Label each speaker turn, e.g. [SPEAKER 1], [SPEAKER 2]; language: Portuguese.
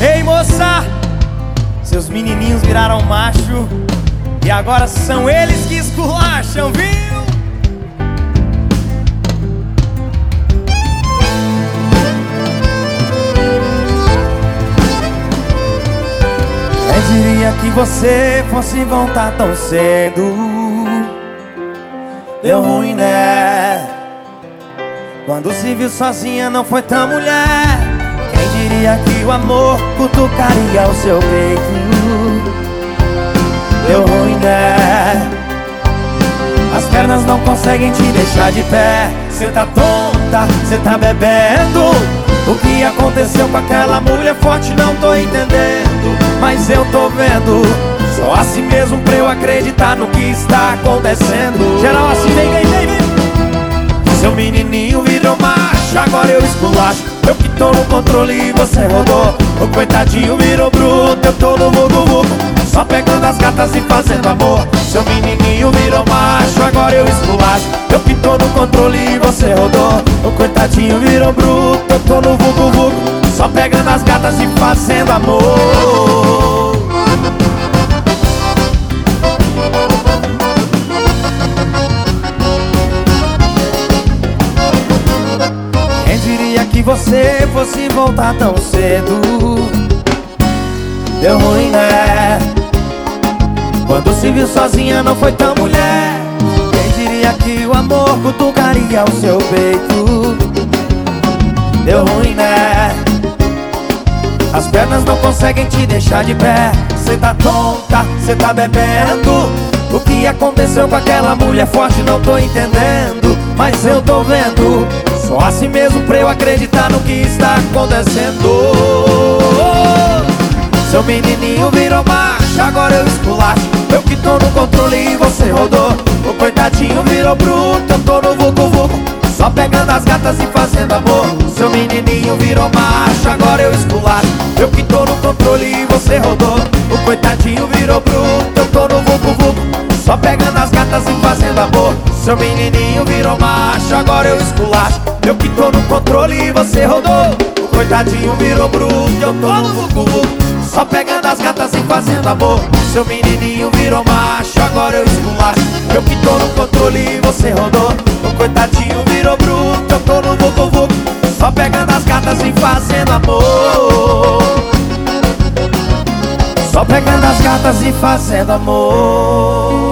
[SPEAKER 1] Ei moça, seus menininhos viraram macho e agora são eles que esculacham, viu? Quem diria que você fosse voltar tão cedo? Deu ruim, né? Quando se viu sozinha não foi tão mulher. Quem diria que o amor cutucaria o seu peito? Deu ruim, né? As pernas não conseguem te deixar de pé. Cê tá tonta, cê tá bebendo. O que aconteceu com aquela mulher forte não tô entendendo, mas eu tô vendo. Só assim mesmo pra eu acreditar no que está acontecendo. Geral assim, vem, vem, vem, vem. Seu menininho virou macho, agora eu esculacho. Eu que tô no controle e você rodou. O coitadinho virou bruto, eu tô no vucu-vucu, só pegando as gatas e fazendo amor. Seu menininho virou macho, agora eu esculacho. Eu que tô no controle e você rodou. O coitadinho virou bruto, eu tô no vucu-vucu, só pegando as gatas e fazendo amor. Que você fosse voltar tão cedo. Deu ruim, né? Quando se viu sozinha não foi tão mulher. Quem diria que o amor cutucaria o seu peito? Deu ruim, né? As pernas não conseguem te deixar de pé. Cê tá tonta, cê tá bebendo. O que aconteceu com aquela mulher forte não tô entendendo, mas eu tô vendo. Só assim mesmo pra eu acreditar no que está acontecendo. Seu menininho virou macho, agora eu esculacho. Eu que tô no controle e você rodou. O coitadinho virou bruto, eu tô no vucu-vucu, só pegando as gatas e fazendo amor. Seu menininho virou macho, agora eu esculacho. Eu que tô no controle e você rodou. O coitadinho virou bruto, eu tô no vucu-vucu, só pegando as gatas e fazendo amor. Seu menininho virou macho, agora eu esculacho. Eu que tô no controle e você rodou. O coitadinho virou bruto, eu tô no vucu-vucu, só pegando as gatas e fazendo amor. Seu menininho virou macho, agora eu esculacho. Eu que tô no controle e você rodou. O coitadinho virou bruto, eu tô no vucu-vucu, só pegando as gatas e fazendo amor. Só pegando as gatas e fazendo amor.